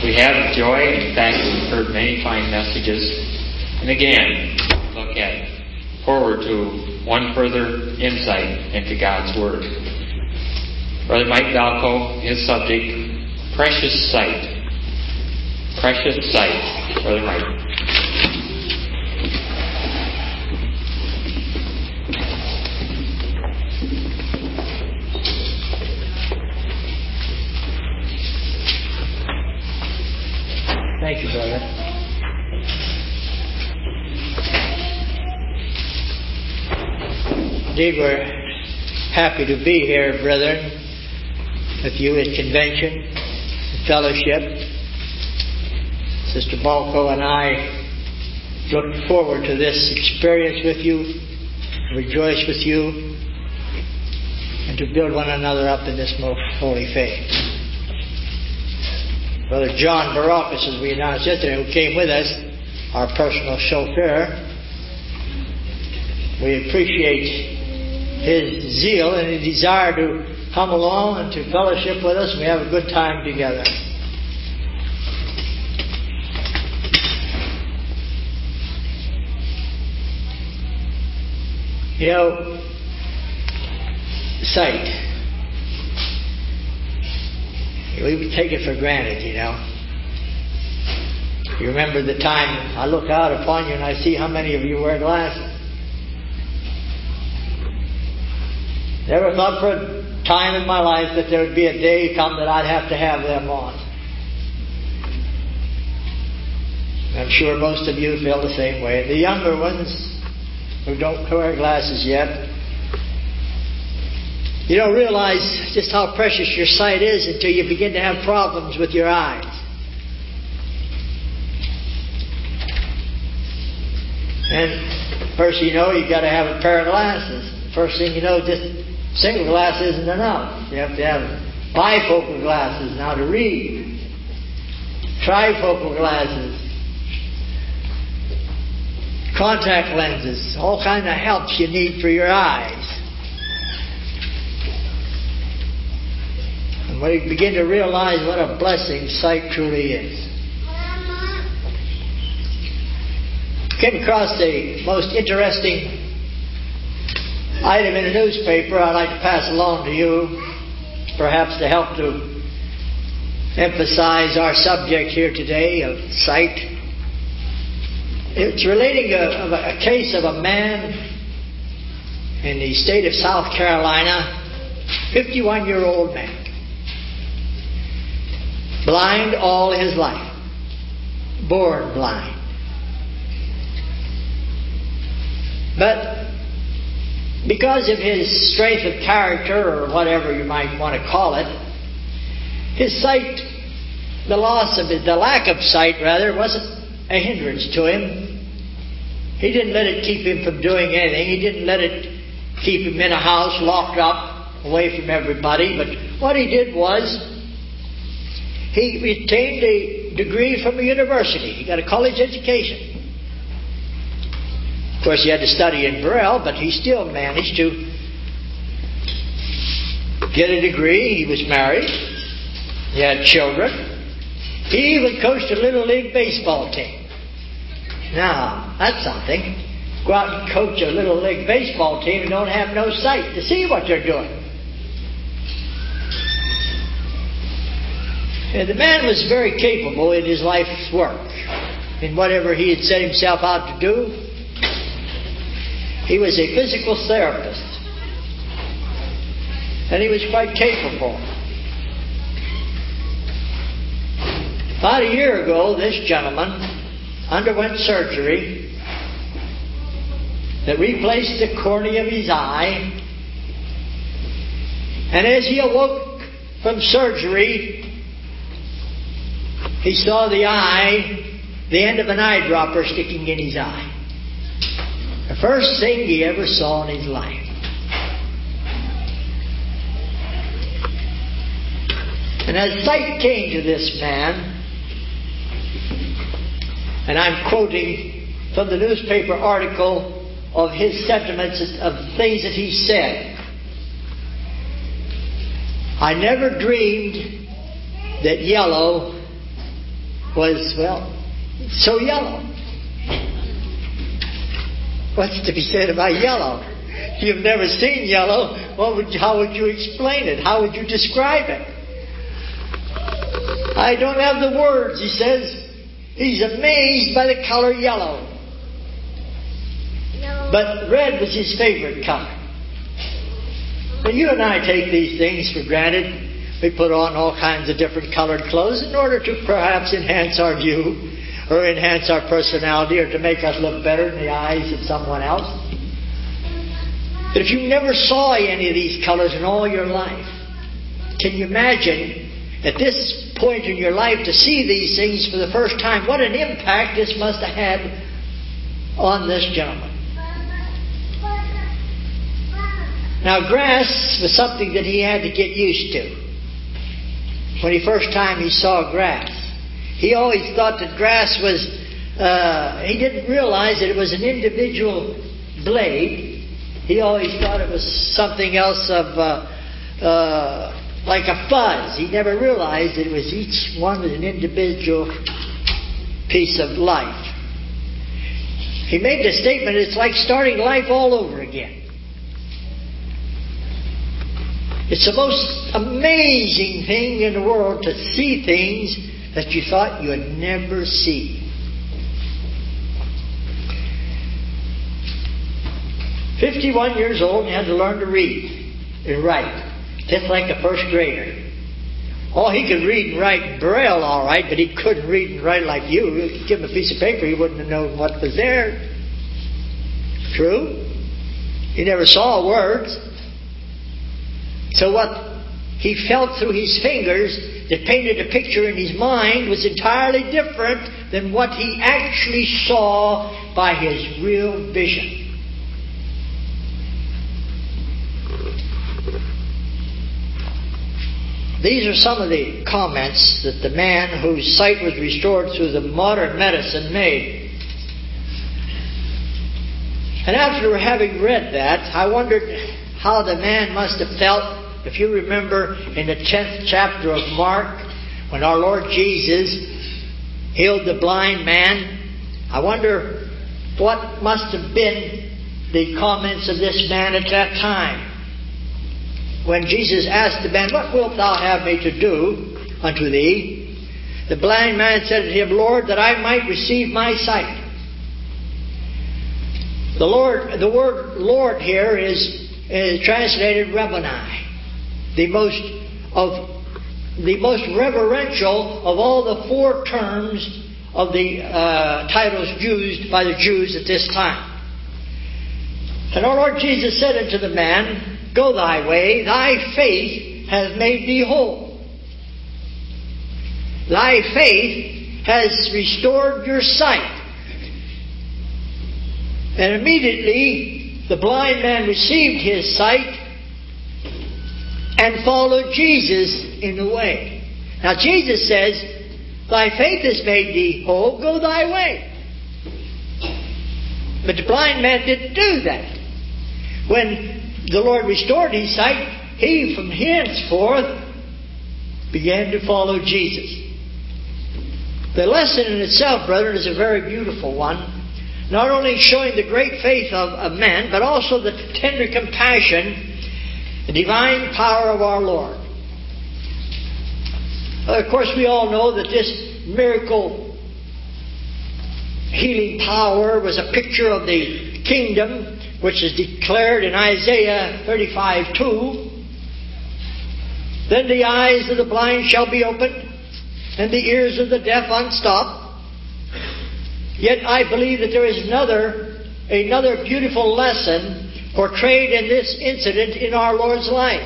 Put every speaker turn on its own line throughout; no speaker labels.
We have joy. In fact, we've heard many fine messages. And again, look forward to one further insight into God's Word. Brother Mike Valco, his subject, Precious Sight. Precious Sight. Brother Mike.
Thank you, brother. Indeed, we're happy to be here, brethren, with you at convention and fellowship. Sister Balco and I look forward to this experience with you, rejoice with you, and to build one another up in this most holy faith. Brother John Baracus, as we announced yesterday, who came with us, our personal chauffeur, we appreciate his zeal and his desire to come along and to fellowship with us, and we have a good time together. You know, sight. We take it for granted, you know. You remember the time I look out upon you and I see how many of you wear glasses. Never thought for a time in my life that there would be a day come that I'd have to have them on. I'm sure most of you feel the same way. The younger ones who don't wear glasses yet, you don't realize just how precious your sight is until you begin to have problems with your eyes. And first you know, you've got to have a pair of glasses. First thing you know, just single glass isn't enough. You have to have bifocal glasses now to read. Trifocal glasses. Contact lenses. All kinds of helps you need for your eyes. And when you begin to realize what a blessing sight truly is. Came across the most interesting item in a newspaper I'd like to pass along to you, perhaps to help to emphasize our subject here today of sight. It's relating a case of a man in the state of South Carolina, 51-year-old man. Blind all his life. Born blind. But because of his strength of character, or whatever you might want to call it, his sight, the lack of sight rather, wasn't a hindrance to him. He didn't let it keep him from doing anything. He didn't let it keep him in a house locked up away from everybody. But what he did was, he retained a degree from a university. He got a college education. Of course, he had to study in Braille, but he still managed to get a degree. He was married. He had children. He even coached a Little League baseball team. Now, that's something. Go out and coach a Little League baseball team and don't have no sight to see what they're doing. And the man was very capable in his life's work. In whatever he had set himself out to do. He was a physical therapist. And he was quite capable. About a year ago, this gentleman underwent surgery that replaced the cornea of his eye. And as he awoke from surgery, he saw the end of an eyedropper sticking in his eye. The first thing he ever saw in his life. And as sight came to this man, and I'm quoting from the newspaper article of his sentiments, of things that he said. I never dreamed that yellow was, well, so yellow. What's to be said about yellow? You've never seen yellow. How would you explain it? How would you describe it? I don't have the words, he says. He's amazed by the color yellow. But red was his favorite color. But you and I take these things for granted. We put on all kinds of different colored clothes in order to perhaps enhance our view or enhance our personality or to make us look better in the eyes of someone else. But if you never saw any of these colors in all your life, can you imagine at this point in your life to see these things for the first time? What an impact this must have had on this gentleman. Now, grass was something that he had to get used to. When the first time he saw grass, he always thought that grass was, he didn't realize that it was an individual blade. He always thought it was something else of, like a fuzz. He never realized that it was each one was an individual piece of life. He made the statement, it's like starting life all over again. It's the most amazing thing in the world to see things that you thought you would never see. 51 years old and had to learn to read and write, just like a first grader. Oh, he could read and write Braille all right, but he couldn't read and write like you. If you give him a piece of paper, he wouldn't have known what was there. True? He never saw words. So what he felt through his fingers that painted a picture in his mind was entirely different than what he actually saw by his real vision. These are some of the comments that the man whose sight was restored through the modern medicine made. And after having read that, I wondered how the man must have felt. If you remember in the 10th chapter of Mark, when our Lord Jesus healed the blind man, I wonder what must have been the comments of this man at that time. When Jesus asked the man, "What wilt thou have me to do unto thee?" The blind man said to him, "Lord, that I might receive my sight." The word Lord here is translated Rabboni. The most reverential of all the four terms of the titles used by the Jews at this time. And our Lord Jesus said unto the man, "Go thy way, thy faith has made thee whole." Thy faith has restored your sight. And immediately the blind man received his sight and followed Jesus in the way. Now Jesus says, "Thy faith has made thee whole, go thy way." But the blind man didn't do that. When the Lord restored his sight, he from henceforth began to follow Jesus. The lesson in itself, brethren, is a very beautiful one. Not only showing the great faith of men, but also the tender compassion, the divine power of our Lord. Of course, we all know that this miracle healing power was a picture of the kingdom, which is declared in Isaiah 35:2. "Then the eyes of the blind shall be opened, and the ears of the deaf unstopped." Yet I believe that there is another beautiful lesson portrayed in this incident in our Lord's life.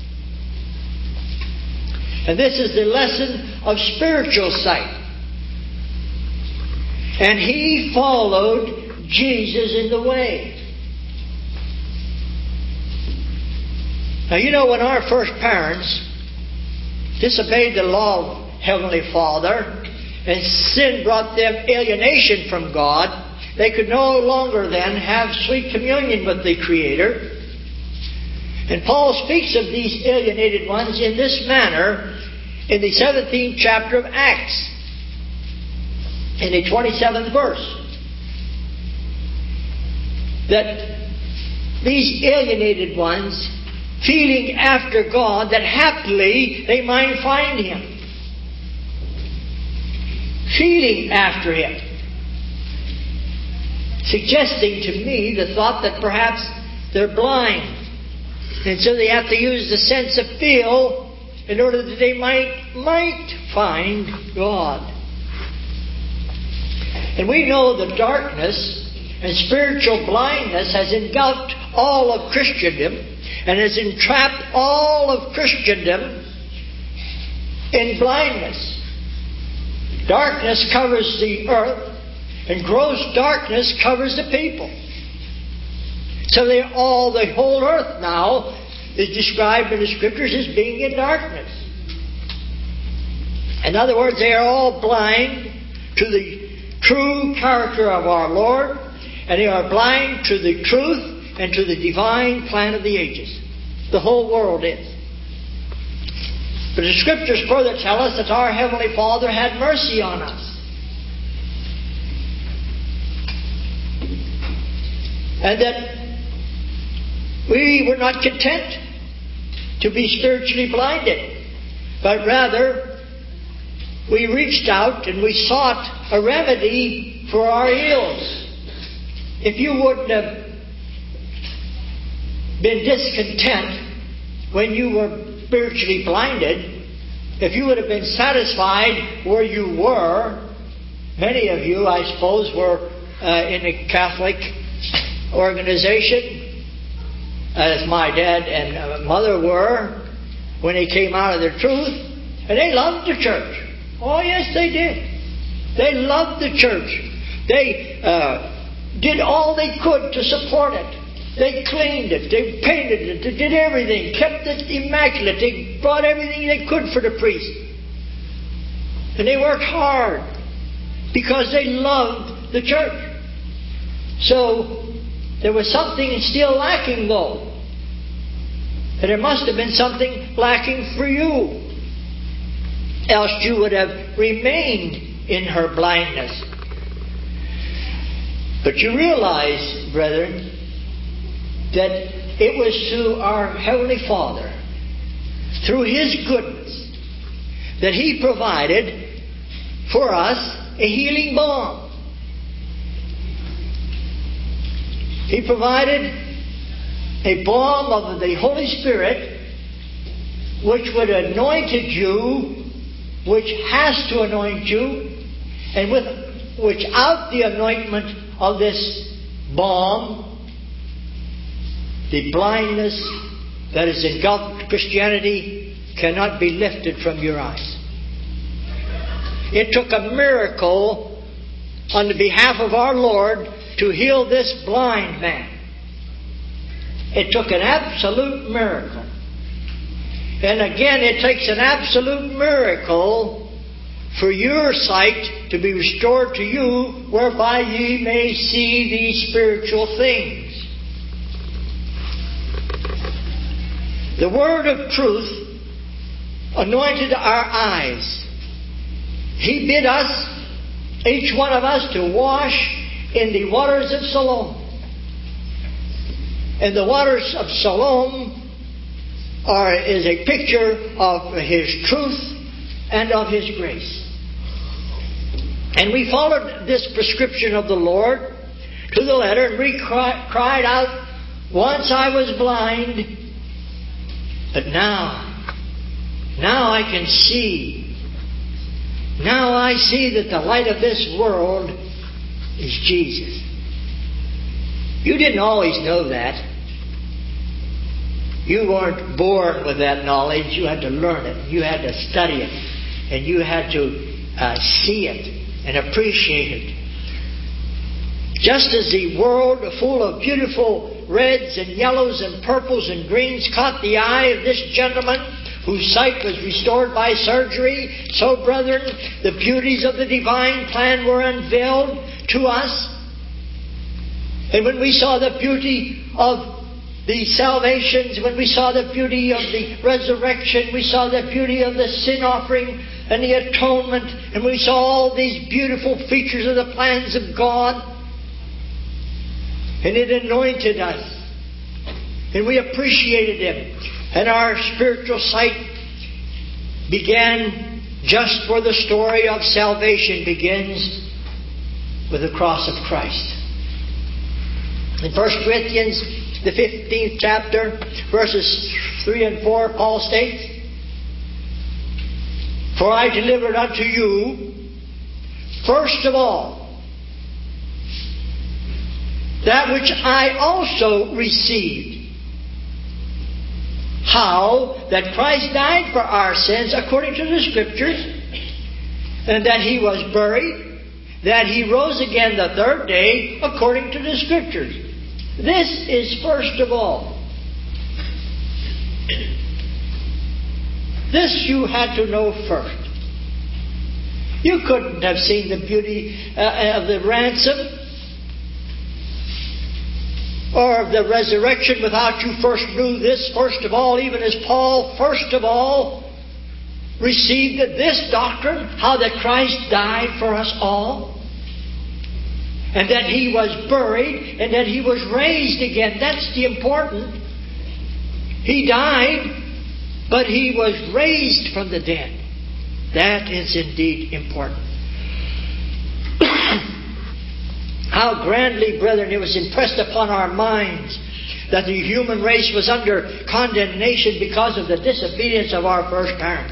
And this is the lesson of spiritual sight. And he followed Jesus in the way. Now you know, when our first parents disobeyed the law of Heavenly Father, and sin brought them alienation from God, they could no longer then have sweet communion with the Creator. And Paul speaks of these alienated ones in this manner in the 17th chapter of Acts. in the 27th verse, that these alienated ones, feeling after God, that haply they might find Him. Feeling after Him. Suggesting to me the thought that perhaps they're blind. And so they have to use the sense of feel in order that they might find God. And we know that darkness and spiritual blindness has engulfed all of Christendom and has entrapped all of Christendom in blindness. Darkness covers the earth, and gross darkness covers the people. So the whole earth now is described in the Scriptures as being in darkness. In other words, they are all blind to the true character of our Lord, and they are blind to the truth and to the divine plan of the ages. The whole world is. But the Scriptures further tell us that our Heavenly Father had mercy on us. And that we were not content to be spiritually blinded, but rather we reached out and we sought a remedy for our ills. If you wouldn't have been discontent when you were spiritually blinded, if you would have been satisfied where you were, many of you, I suppose, were in a Catholic organization, as my dad and mother were, when they came out of their truth, and they loved the church. Oh, yes, they did. They loved the church. They did all they could to support it. They cleaned it. They painted it. They did everything. Kept it immaculate. They brought everything they could for the priest. And they worked hard because they loved the church. So there was something still lacking, though. And there must have been something lacking for you. Else you would have remained in her blindness. But you realize, brethren, that it was through our Heavenly Father, through His goodness, that He provided for us a healing balm. He provided a balm of the Holy Spirit which would anointed you, which has to anoint you, and without the anointment of this balm, the blindness that has engulfed Christianity cannot be lifted from your eyes. It took a miracle on the behalf of our Lord to heal this blind man. It took an absolute miracle. And again, it takes an absolute miracle for your sight to be restored to you, whereby ye may see these spiritual things. The word of truth anointed our eyes. He bid us, each one of us, to wash in the waters of Siloam. And the waters of Siloam is a picture of His truth and of His grace. And we followed this prescription of the Lord to the letter, and we cried out, once I was blind, but now I can see. Now I see that the light of this world is Jesus. You didn't always know that. You weren't born with that knowledge. You had to learn it. You had to study it. And you had to see it and appreciate it. Just as the world full of beautiful reds and yellows and purples and greens caught the eye of this gentleman whose sight was restored by surgery, so, brethren, the beauties of the divine plan were unveiled to us. And when we saw the beauty of the salvations, when we saw the beauty of the resurrection, we saw the beauty of the sin offering and the atonement, and we saw all these beautiful features of the plans of God. And it anointed us. And we appreciated Him. And our spiritual sight began just where the story of salvation begins, with the cross of Christ. In 1 Corinthians, the 15th chapter, verses 3 and 4, Paul states, "For I delivered unto you, first of all, that which I also received, how that Christ died for our sins according to the Scriptures, and that He was buried, that He rose again the third day according to the Scriptures." This is first of all. This you had to know first. You couldn't have seen the beauty of the ransom or of the resurrection without you first knew this first of all, even as Paul first of all received this doctrine, how that Christ died for us all, and that He was buried, and that He was raised again. That's the important. He died, but He was raised from the dead. That is indeed important. How grandly, brethren, it was impressed upon our minds that the human race was under condemnation because of the disobedience of our first parents.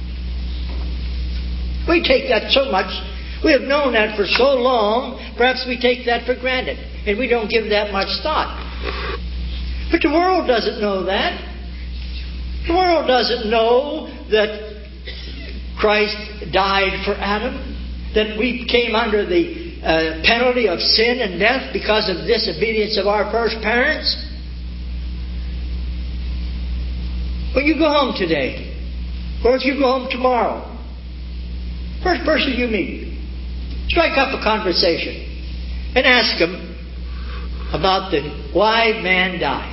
We take that so much. We have known that for so long, perhaps we take that for granted, and we don't give that much thought. But the world doesn't know that. The world doesn't know that Christ died for Adam, that we came under the penalty of sin and death because of the disobedience of our first parents. When you go home today, or if you go home tomorrow, first person you meet, strike up a conversation and ask them about why man dies.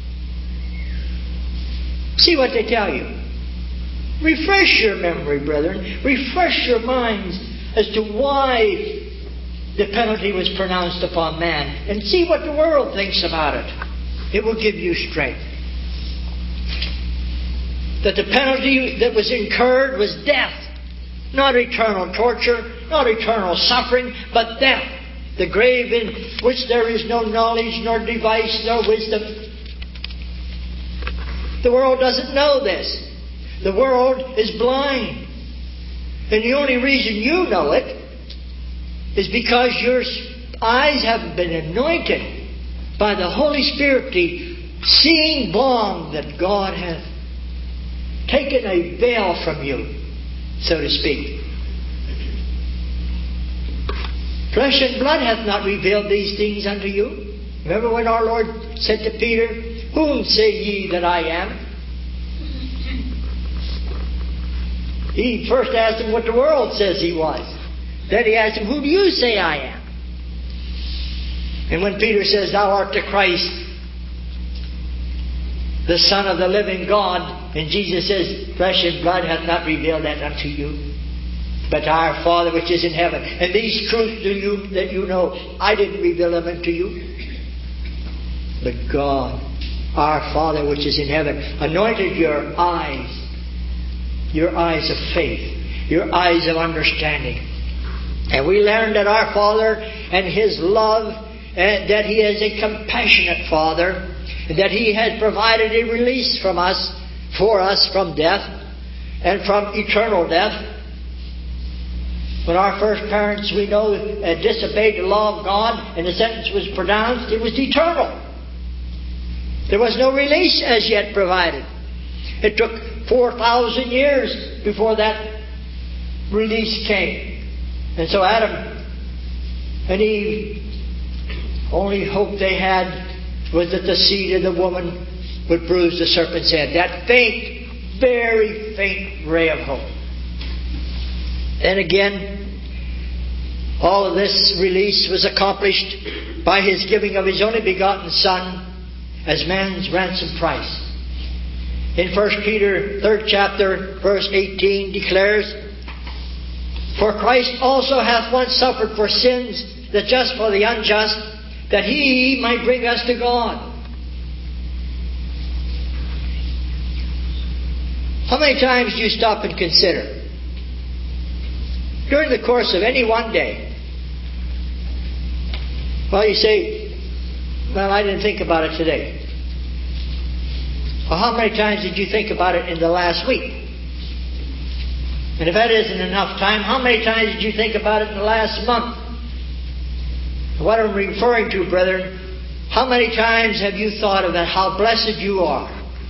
See what they tell you. Refresh your memory, brethren. Refresh your minds as to why the penalty was pronounced upon man. And see what the world thinks about it. It will give you strength. That the penalty that was incurred was death. Not eternal torture, not eternal suffering, but death. The grave in which there is no knowledge, nor device, nor wisdom. The world doesn't know this. The world is blind. And the only reason you know it is because your eyes have been anointed by the Holy Spirit, seeing long that God hath taken a veil from you, so to speak. Flesh and blood hath not revealed these things unto you. Remember when our Lord said to Peter, "Whom say ye that I am?" He first asked him what the world says He was. Then He asked him, "Who do you say I am?" And when Peter says, "Thou art the Christ, the Son of the living God," and Jesus says, "Flesh and blood hath not revealed that unto you, but our Father which is in heaven. And these truths do you that you know, I didn't reveal them unto you, but God, our Father which is in heaven, anointed your eyes of faith, your eyes of understanding." And we learned that our Father and His love, and that He is a compassionate Father, and that He has provided a release for us from death and from eternal death. When our first parents, we know, disobeyed the law of God and the sentence was pronounced, it was eternal. There was no release as yet provided. It took 4,000 years before that release came. And so Adam and Eve, only hope they had was that the seed of the woman would bruise the serpent's head. That faint, very faint ray of hope. And again, all of this release was accomplished by His giving of His only begotten Son as man's ransom price. In 1 Peter 3rd chapter, verse 18 declares, For Christ also hath once suffered for sins, the just for the unjust, that He might bring us to God. How many times do you stop and consider during the course of any one day? Well, you say, well, I didn't think about it today. Well, how many times did you think about it in the last week? And if that isn't enough time, how many times did you think about it in the last month? What I'm referring to, brethren, how many times have you thought of that, how blessed you are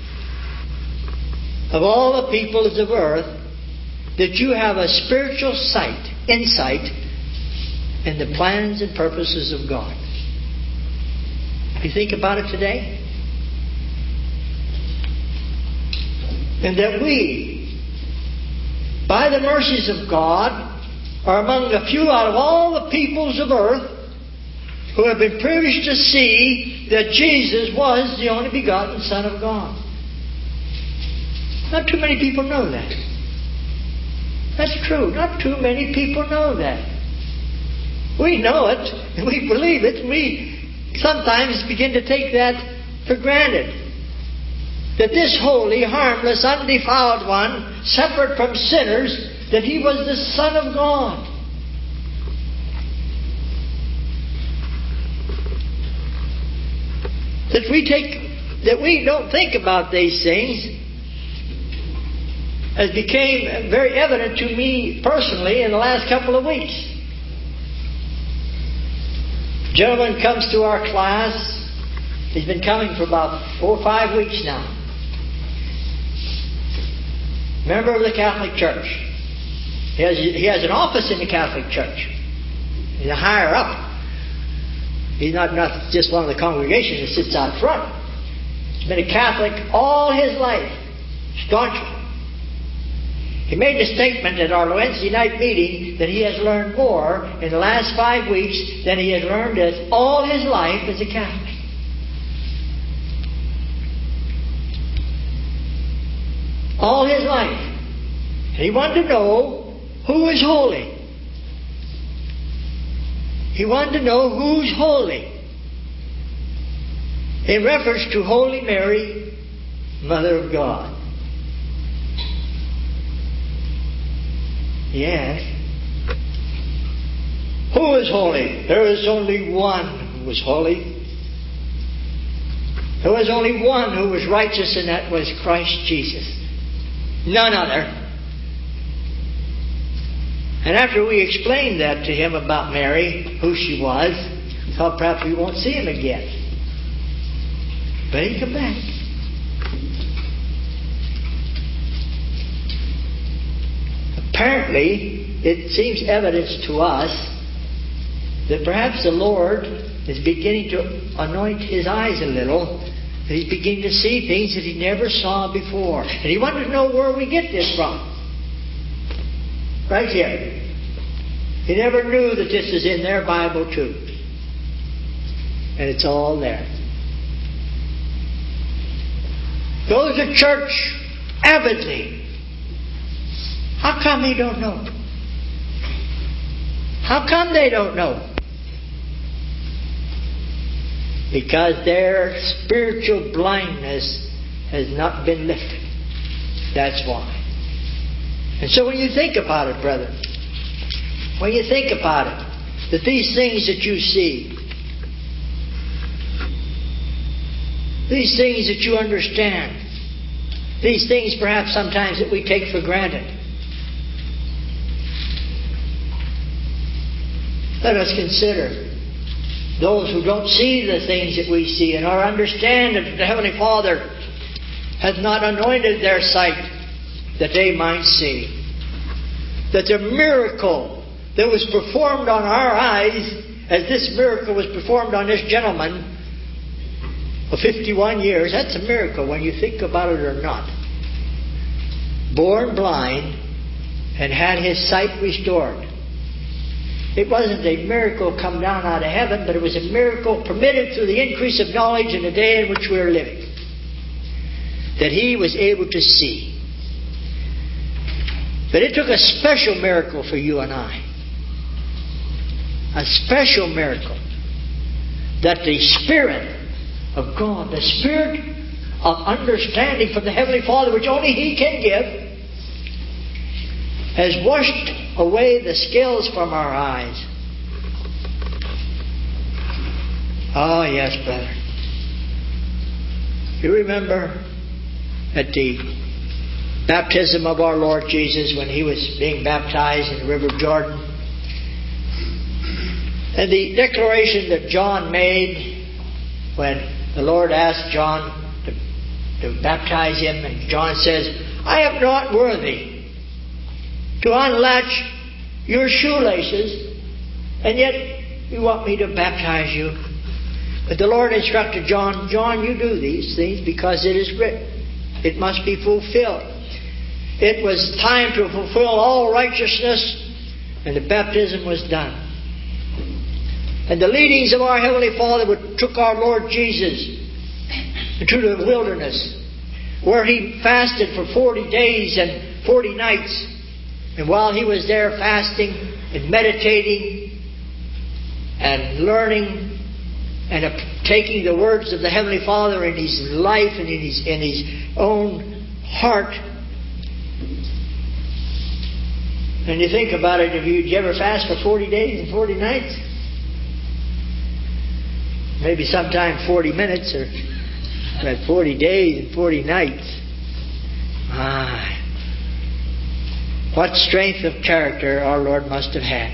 of all the peoples of earth, that you have a spiritual insight in the plans and purposes of God? You think about it today? And that we, by the mercies of God, are among the few out of all the peoples of earth who have been privileged to see that Jesus was the only begotten Son of God. Not too many people know that. That's true. Not too many people know that. We know it, and we believe it, and we sometimes begin to take that for granted. That this holy, harmless, undefiled one, separate from sinners, that He was the Son of God. That we don't think about these things, as became very evident to me personally in the last couple of weeks. A gentleman comes to our class. He's been coming for about 4 or 5 weeks now. Member of the Catholic Church. He has an office in the Catholic Church. He's a higher up. He's not just one of the congregation that sits out front. He's been a Catholic all his life. Staunchly. He made the statement at our Wednesday night meeting that he has learned more in the last 5 weeks than he has learned all his life as a Catholic. All his life. And he wanted to know who is holy. He wanted to know who's holy. In reference to Holy Mary, Mother of God. Yes. Who is holy? There is only one who was holy. There was only one who was righteous, and that was Christ Jesus. None other. And after we explained that to him about Mary, who she was, we thought perhaps we won't see him again. But he come back. Apparently, it seems evidence to us that perhaps the Lord is beginning to anoint his eyes a little. That he's beginning to see things that he never saw before. And he wanted to know where we get this from. Right here. He never knew that this is in their Bible too. And it's all there. Goes to church avidly. How come he don't know? How come they don't know? Because their spiritual blindness has not been lifted. That's why. And so when you think about it, brethren, when you think about it, that these things that you see, these things that you understand, these things perhaps sometimes that we take for granted, let us consider those who don't see the things that we see and understand that the Heavenly Father has not anointed their sight that they might see. That the miracle that was performed on our eyes, as this miracle was performed on this gentleman of 51 years, that's a miracle when you think about it or not. Born blind and had his sight restored. It wasn't a miracle come down out of heaven, but it was a miracle permitted through the increase of knowledge in the day in which we are living. That he was able to see. But it took a special miracle for you and I. A special miracle. That the Spirit of God, the Spirit of understanding from the Heavenly Father, which only He can give, has washed away the scales from our eyes. Oh, yes, brother. You remember at the baptism of our Lord Jesus when He was being baptized in the River Jordan, and the declaration that John made when the Lord asked John to baptize him, and John says, I am not worthy to unlatch your shoelaces, and yet you want me to baptize you. But the Lord instructed John, John, you do these things because it is written. It must be fulfilled. It was time to fulfill all righteousness, and the baptism was done. And the leadings of our Heavenly Father took our Lord Jesus into the wilderness, where He fasted for 40 days and 40 nights. And while He was there fasting and meditating and learning and taking the words of the Heavenly Father in His life and in His own heart. And you think about it, did you ever fast for 40 days and 40 nights? Maybe sometime 40 minutes, or but 40 days and 40 nights. What strength of character our Lord must have had.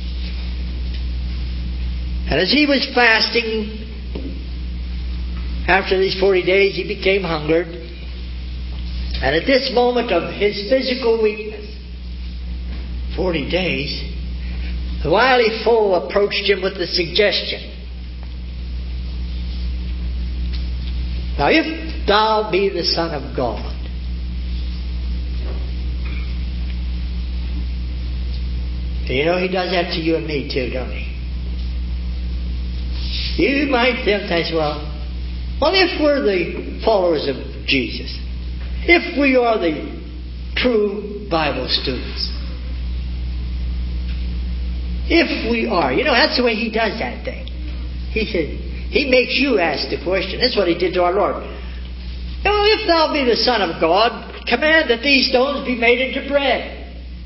And as He was fasting, after these 40 days, He became hungered. And at this moment of His physical weakness, 40 days, the wily foe approached Him with the suggestion, now if thou be the Son of God, you know He does that to you and me too, don't He? You might sometimes, well, if we're the followers of Jesus, if we are the true Bible students, if we are, that's the way He does that thing. He said, He makes you ask the question. That's what He did to our Lord. If thou be the Son of God, command that these stones be made into bread.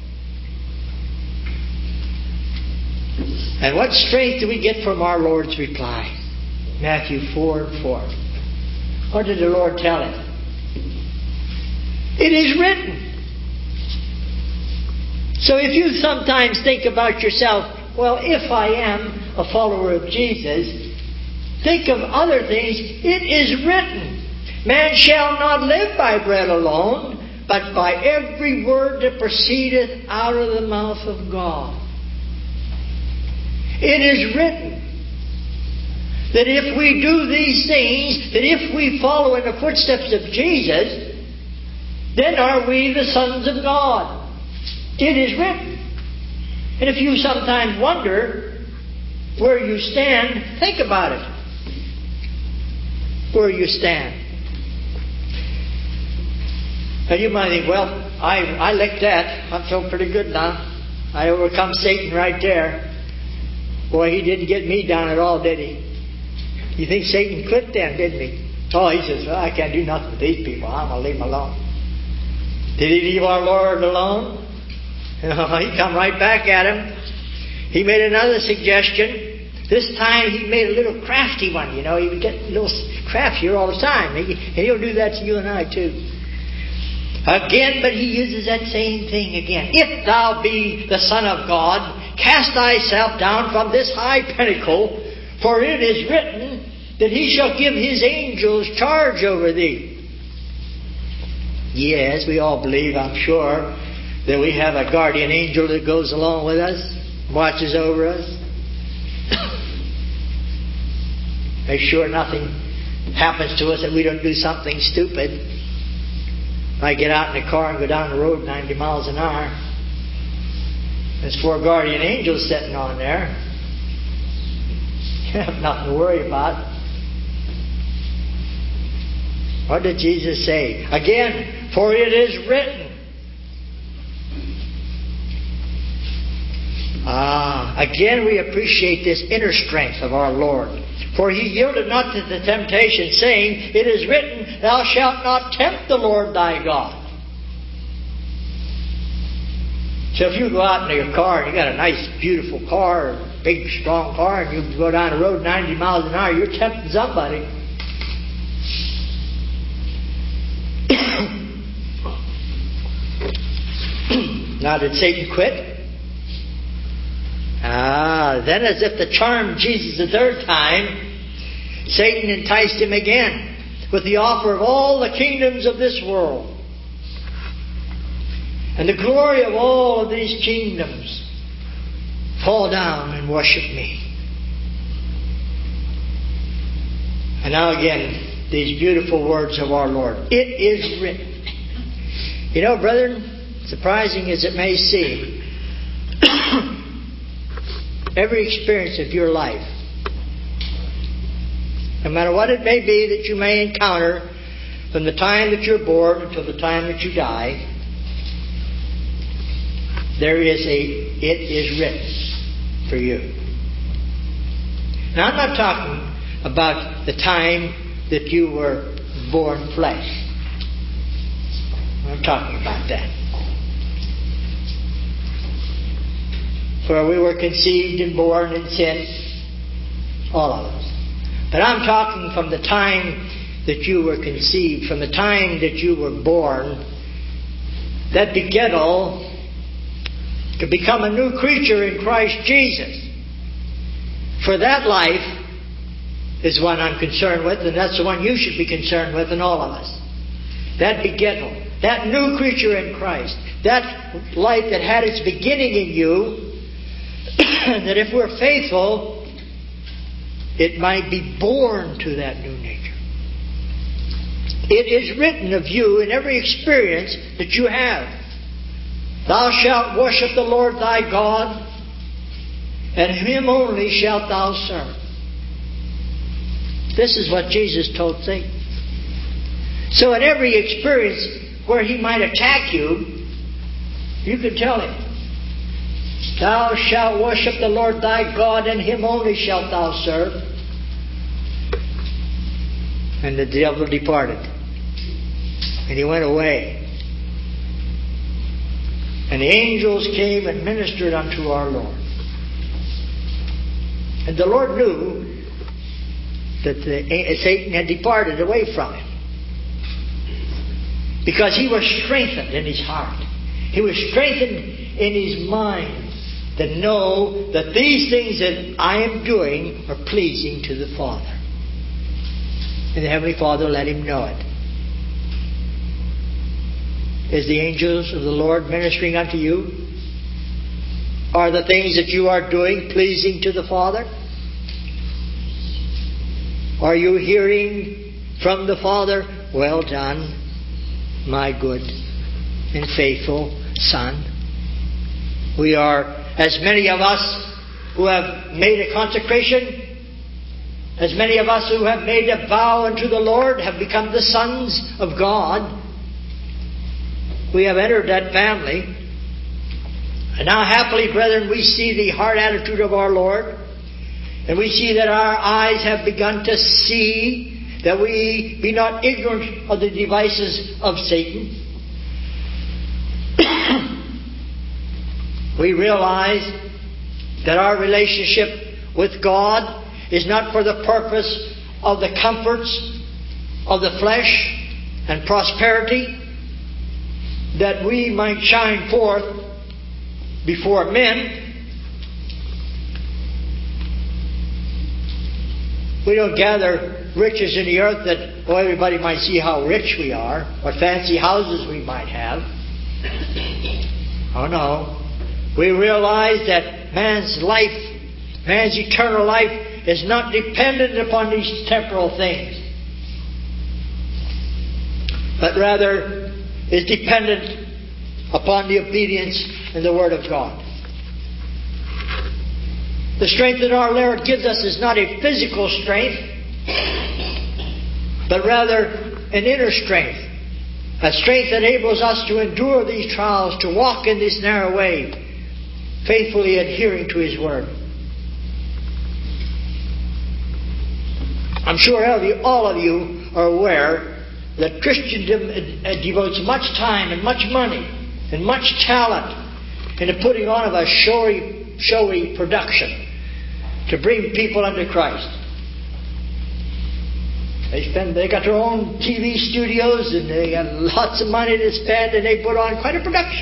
And what strength do we get from our Lord's reply? Matthew 4:4. What did the Lord tell him? It is written. So if you sometimes think about yourself, if I am a follower of Jesus, think of other things. It is written, man shall not live by bread alone, but by every word that proceedeth out of the mouth of God. It is written that if we do these things, that if we follow in the footsteps of Jesus, then are we the sons of God. It is written. And if you sometimes wonder where you stand, think about it. Where you stand. And you might think, I licked that. I feel pretty good now. I overcome Satan right there. Boy, he didn't get me down at all, did he? You think Satan quit then, didn't he? Oh, he says, I can't do nothing with these people. I'm going to leave them alone. Did he leave our Lord alone? He come right back at him. He made another suggestion. This time he made a little crafty one. He would get a little craftier all the time. And he'll do that to you and I too. Again, but he uses that same thing again. If thou be the Son of God, cast thyself down from this high pinnacle, for it is written that He shall give His angels charge over thee. Yes, we all believe, I'm sure, that we have a guardian angel that goes along with us, watches over us. Make sure nothing happens to us that we don't do something stupid. I get out in the car and go down the road 90 miles an hour. There's 4 guardian angels sitting on there. You have nothing to worry about. What did Jesus say? Again, for it is written. Again we appreciate this inner strength of our Lord. For He yielded not to the temptation, saying, It is written, Thou shalt not tempt the Lord thy God. So if you go out in your car and you got a nice, beautiful car, a big, strong car, and you go down the road 90 miles an hour, you're tempting somebody. Now, did Satan quit? Then as if to charm Jesus the third time, Satan enticed him again with the offer of all the kingdoms of this world and the glory of all of these kingdoms. Fall down and worship me. And now again, these beautiful words of our Lord. It is written. You know, brethren, surprising as it may seem, every experience of your life, no matter what it may be that you may encounter from the time that you're born until the time that you die, there is it is written for you. Now, I'm not talking about the time that you were born flesh. I'm talking about that. Where we were conceived and born in sin, all of us. But I'm talking from the time that you were conceived, from the time that you were born, that begettal to become a new creature in Christ Jesus. For that life is one I'm concerned with, and that's the one you should be concerned with, and all of us. That begettal, that new creature in Christ, that life that had its beginning in you, that if we're faithful, it might be born to that new nature. It is written of you in every experience that you have. Thou shalt worship the Lord thy God, and Him only shalt thou serve. This is what Jesus told Satan. So in every experience where he might attack you, you can tell him, Thou shalt worship the Lord thy God, and Him only shalt thou serve. And the devil departed. And he went away. And the angels came and ministered unto our Lord. And the Lord knew that Satan had departed away from him. Because he was strengthened in his heart. He was strengthened in his mind to know that these things that I am doing are pleasing to the Father. And the Heavenly Father let him know it. Is the angels of the Lord ministering unto you? Are the things that you are doing pleasing to the Father? Are you hearing from the Father, Well done, my good and faithful Son? We are, as many of us who have made a consecration, as many of us who have made a vow unto the Lord, have become the sons of God. We have entered that family. And now happily, brethren, we see the heart attitude of our Lord. And we see that our eyes have begun to see, that we be not ignorant of the devices of Satan. We realize that our relationship with God is not for the purpose of the comforts of the flesh and prosperity, that we might shine forth before men. We don't gather riches in the earth that everybody might see how rich we are, what fancy houses we might have. Oh no. We realize that man's life, man's eternal life, is not dependent upon these temporal things, but rather is dependent upon the obedience and the Word of God. The strength that our Lord gives us is not a physical strength, but rather an inner strength. A strength that enables us to endure these trials, to walk in this narrow way, faithfully adhering to His Word. I'm sure all of you are aware that Christendom devotes much time and much money and much talent into putting on of a showy production to bring people unto Christ. They got their own TV studios and they got lots of money to spend, and they put on quite a production.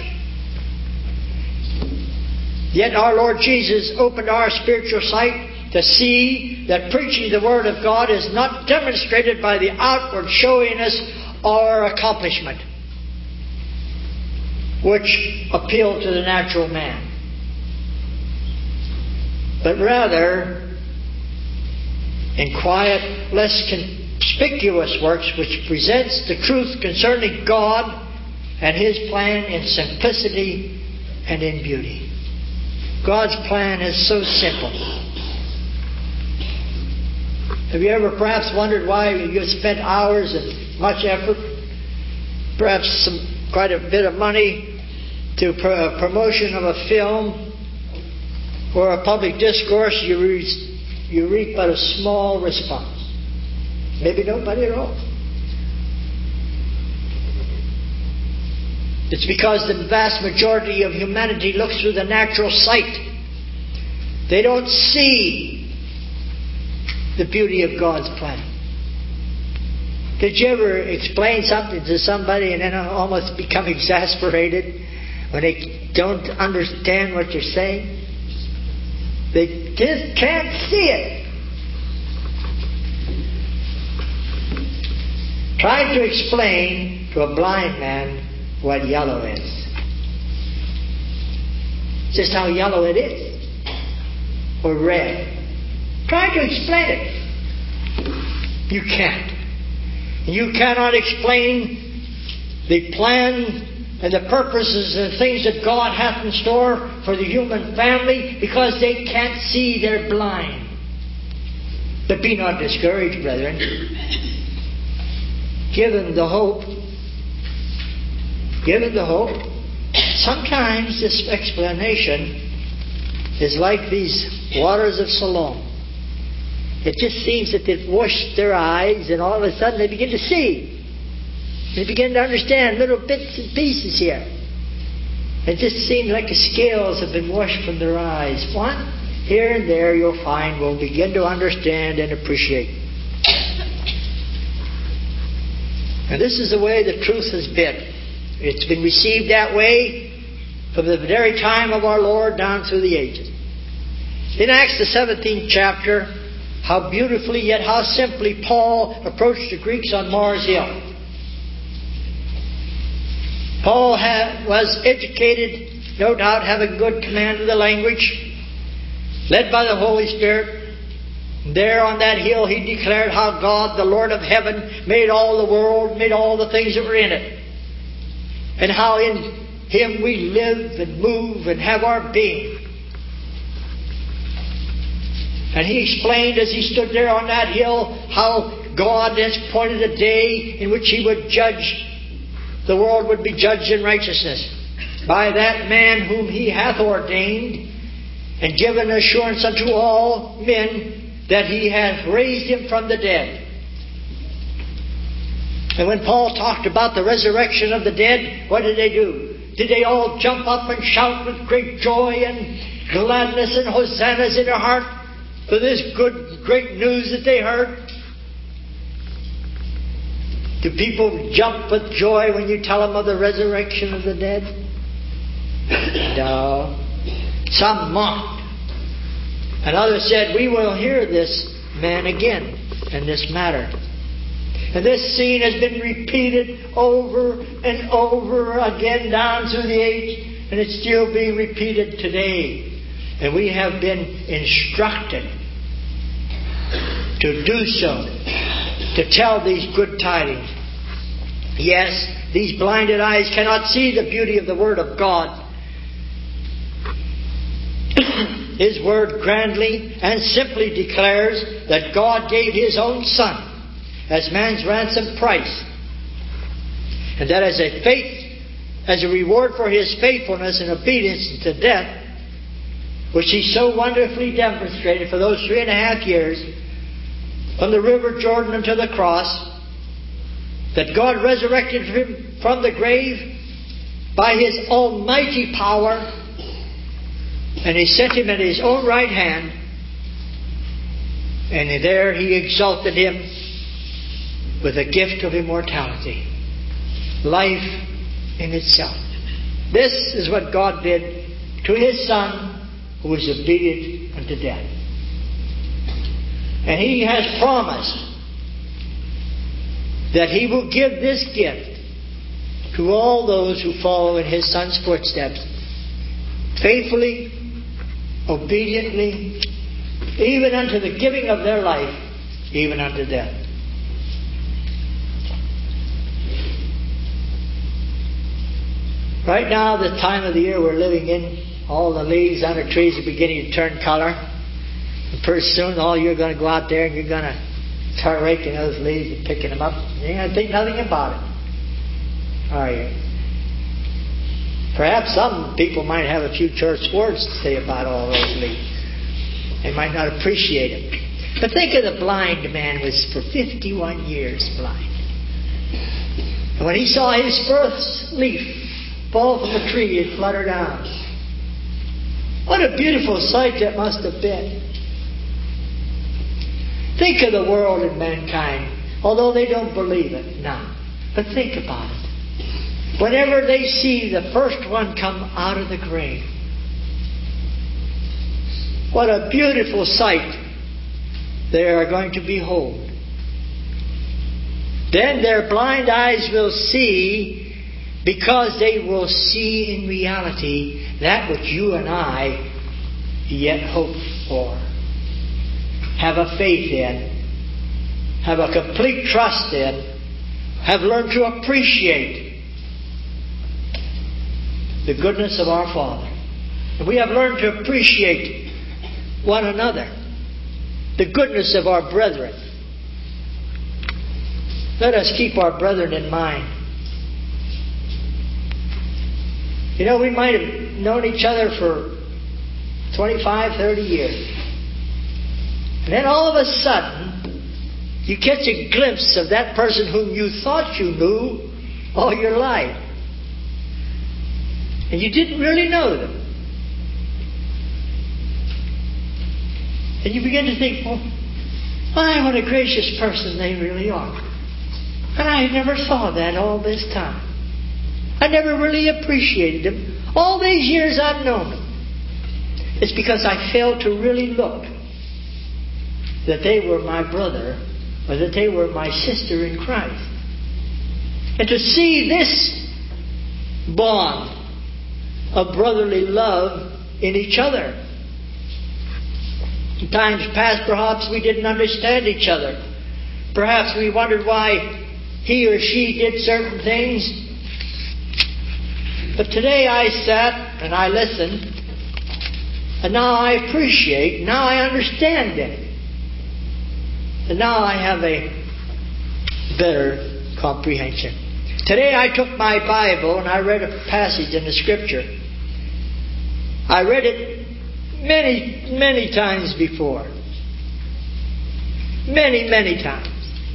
Yet our Lord Jesus opened our spiritual sight to see that preaching the Word of God is not demonstrated by the outward showiness or accomplishment which appeal to the natural man, but rather in quiet, less conspicuous works which presents the truth concerning God and His plan in simplicity and in beauty. God's plan is so simple. Have you ever perhaps wondered why you spent hours and much effort, perhaps quite a bit of money, to promotion of a film or a public discourse, you reap but a small response? Maybe nobody at all. It's because the vast majority of humanity looks through the natural sight. They don't see the beauty of God's plan. Did you ever explain something to somebody and then almost become exasperated when they don't understand what you're saying? They just can't see it. Try to explain to a blind man what yellow is. Just how yellow it is. Or red. Try to explain it. You can't. You cannot explain the plan and the purposes and things that God hath in store for the human family because they can't see, they're blind. But be not discouraged, brethren. Given the hope. Sometimes this explanation is like these waters of Siloam. It just seems that they've washed their eyes and all of a sudden they begin to see. They begin to understand little bits and pieces here. It just seems like the scales have been washed from their eyes. One here and there you'll find will begin to understand and appreciate. And this is the way the truth has been. It's been received that way from the very time of our Lord down through the ages. In Acts the 17th chapter, how beautifully yet how simply Paul approached the Greeks on Mars Hill. Paul was educated, no doubt having good command of the language, led by the Holy Spirit. There on that hill he declared how God, the Lord of heaven, made all the world, made all the things that were in it. And how in Him we live and move and have our being. And he explained as he stood there on that hill how God has appointed a day in which He would judge. The world would be judged in righteousness by that man whom He hath ordained and given assurance unto all men that He hath raised Him from the dead. And when Paul talked about the resurrection of the dead, what did they do? Did they all jump up and shout with great joy and gladness and hosannas in their heart for this good, great news that they heard? Do people jump with joy when you tell them of the resurrection of the dead? No. Some mocked. And others said, we will hear this man again in this matter. And this scene has been repeated over and over again down through the age, and it's still being repeated today. And we have been instructed to do so, to tell these good tidings. Yes, these blinded eyes cannot see the beauty of the Word of God. His Word grandly and simply declares that God gave His own Son as man's ransom price, and that as a reward for His faithfulness and obedience to death, which He so wonderfully demonstrated for those 3.5 years, from the river Jordan unto the cross, that God resurrected Him from the grave by His almighty power, and He set Him at His own right hand, and there He exalted Him with a gift of immortality, life in itself. This is what God did to His Son, who was obedient unto death. And He has promised that He will give this gift to all those who follow in His Son's footsteps, faithfully, obediently, even unto the giving of their life, even unto death. Right now, the time of the year we're living in, all the leaves on the trees are beginning to turn color. And pretty soon, all you're going to go out there and you're going to start raking those leaves and picking them up. You're going to think nothing about it, are you? Perhaps some people might have a few church words to say about all those leaves. They might not appreciate it. But think of the blind man who was for 51 years blind. And when he saw his first leaf fall from the tree and flutter down, what a beautiful sight that must have been. Think of the world and mankind, although they don't believe it now. But think about it. Whenever they see the first one come out of the grave, what a beautiful sight they are going to behold. Then their blind eyes will see, because they will see in reality that which you and I yet hope for, have a faith in, have a complete trust in, have learned to appreciate the goodness of our Father. And we have learned to appreciate one another, the goodness of our brethren. Let us keep our brethren in mind. You know, we might have known each other for 25, 30 years. And then all of a sudden, you catch a glimpse of that person whom you thought you knew all your life. And you didn't really know them. And you begin to think, well, my, what a gracious person they really are. And I never saw that all this time. I never really appreciated them. All these years I've known them. It's because I failed to really look that they were my brother or that they were my sister in Christ. And to see this bond of brotherly love in each other. In times past, perhaps we didn't understand each other. Perhaps we wondered why he or she did certain things. But today I sat and I listened, and now I appreciate, now I understand it. And now I have a better comprehension. Today I took my Bible and I read a passage in the Scripture. I read it many, many times before. Many, many times.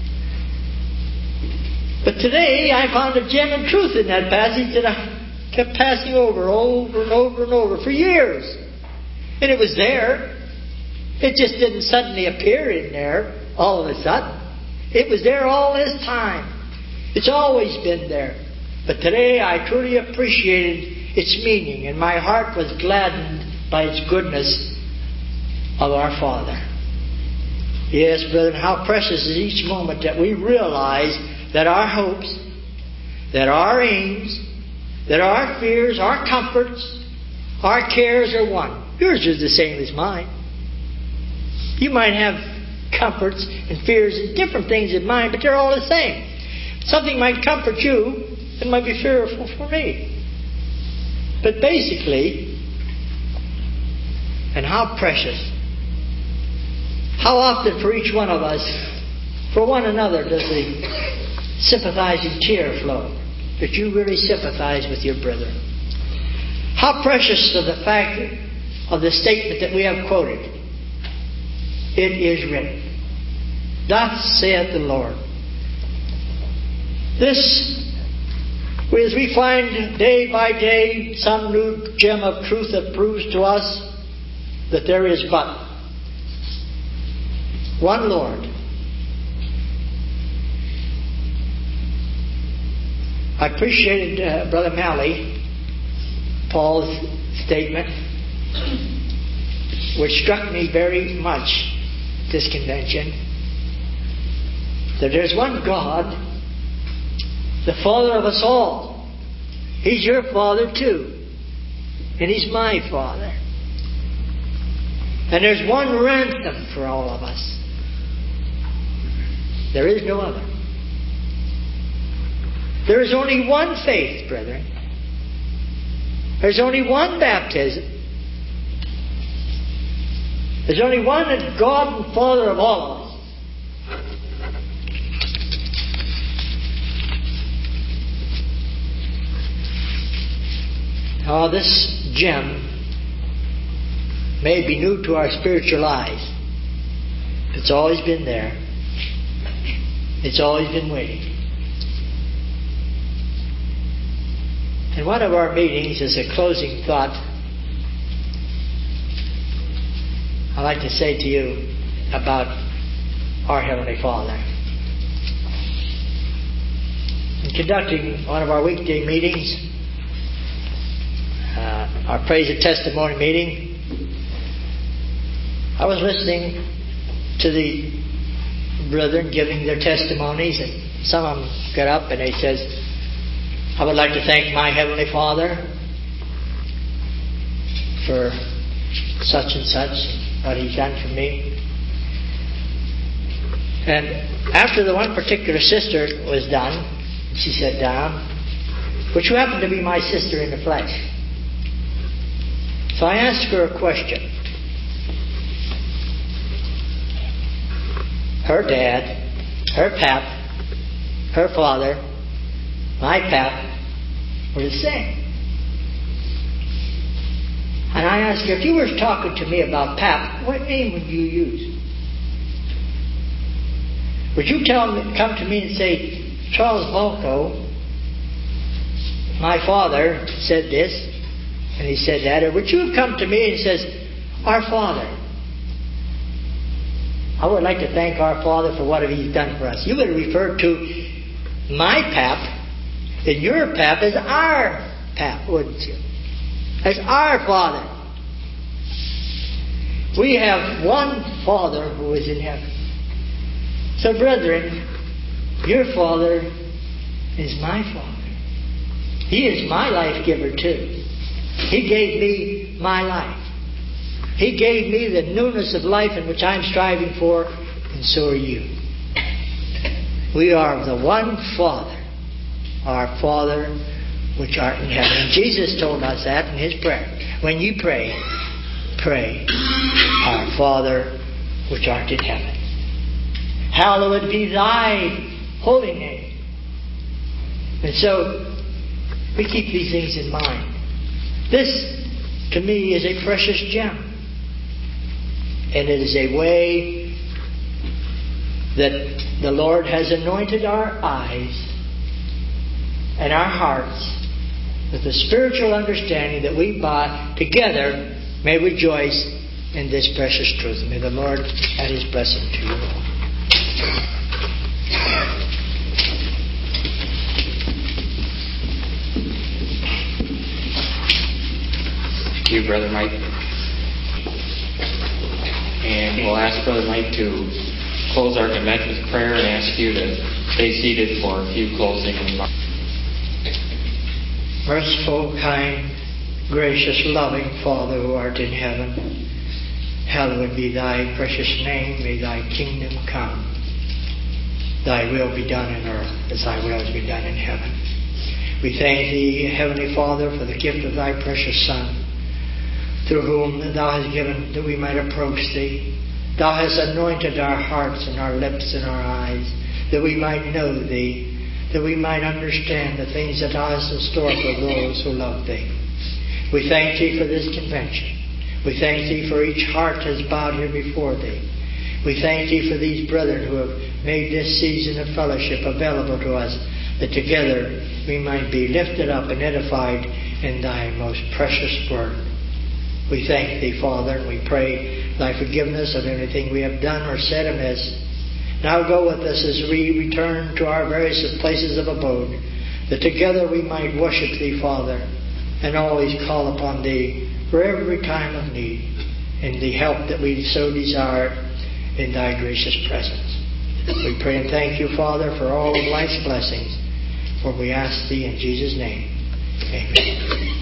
But today I found a gem of truth in that passage that I kept passing over and over for years. And it was there. It just didn't suddenly appear in there all of a sudden. It was there all this time. It's always been there. But today I truly appreciated its meaning, and my heart was gladdened by its goodness of our Father. Yes, brethren, how precious is each moment that we realize that our hopes, that our aims, that our fears, our comforts, our cares are one. Yours is the same as mine. You might have comforts and fears and different things in mine, but they're all the same. Something might comfort you and might be fearful for me. But basically, and how precious, how often for each one of us, for one another, does the sympathizing tear flow, that you really sympathize with your brother. How precious is the fact of the statement that we have quoted. It is written. Thus saith the Lord. This, as we find day by day some new gem of truth that proves to us that there is but one Lord. I appreciated Brother Malley, Paul's statement, which struck me very much at this convention, that there's one God, the Father of us all. He's your Father too, and He's my Father. And there's one ransom for all of us. There is no other. There is only one faith, brethren. There's only one baptism. There's only one God and Father of all of us. Oh, this gem may be new to our spiritual eyes. It's always been there. It's always been waiting. In one of our meetings, as a closing thought, I'd like to say to you about our Heavenly Father. In conducting one of our weekday meetings, our praise and testimony meeting, I was listening to the brethren giving their testimonies, and some of them got up and they says, I would like to thank my Heavenly Father for such and such, what He's done for me. And after the one particular sister was done, she sat down, which happened to be my sister in the flesh. So I asked her a question. Her dad, her pap, her father, my pap, were the same. And I asked her, if you were talking to me about pap, what name would you use? Would you come to me and say, Charles Volko, my father said this, and he said that? Or would you have come to me and says, our Father, I would like to thank our Father for what He's done for us. You would have referred to my pap and your pap as our pap, wouldn't you? As our Father. We have one Father who is in heaven. So, brethren, your Father is my Father. He is my life giver too. He gave me my life. He gave me the newness of life in which I'm striving for, and so are you. We are the one Father, our Father which art in heaven. And Jesus told us that in His prayer. When you pray, pray, our Father which art in heaven. Hallowed be thy holy name. And so, we keep these things in mind. This, to me, is a precious gem. And it is a way that the Lord has anointed our eyes and our hearts with the spiritual understanding that we together may rejoice in this precious truth. May the Lord add His blessing to you all.
Thank you, Brother Mike. And we'll ask Brother Mike to close our convention with prayer and ask you to stay seated for a few closing remarks.
Merciful, kind, gracious, loving Father who art in heaven, hallowed be thy precious name. May thy kingdom come. Thy will be done in earth as thy will has been done in heaven. We thank thee, Heavenly Father, for the gift of thy precious Son, through whom thou hast given that we might approach thee. Thou hast anointed our hearts and our lips and our eyes, that we might know thee, that we might understand the things that thou hast in store for those who love thee. We thank thee for this convention. We thank Thee for each heart has bowed here before Thee. We thank Thee for these brethren who have made this season of fellowship available to us, that together we might be lifted up and edified in Thy most precious word. We thank Thee, Father, and we pray Thy forgiveness of anything we have done or said amiss. Now go with us as we return to our various places of abode, that together we might worship Thee, Father, and always call upon Thee for every time of need, and the help that we so desire in Thy gracious presence. We pray and thank You, Father, for all of life's blessings, for we ask Thee in Jesus' name. Amen.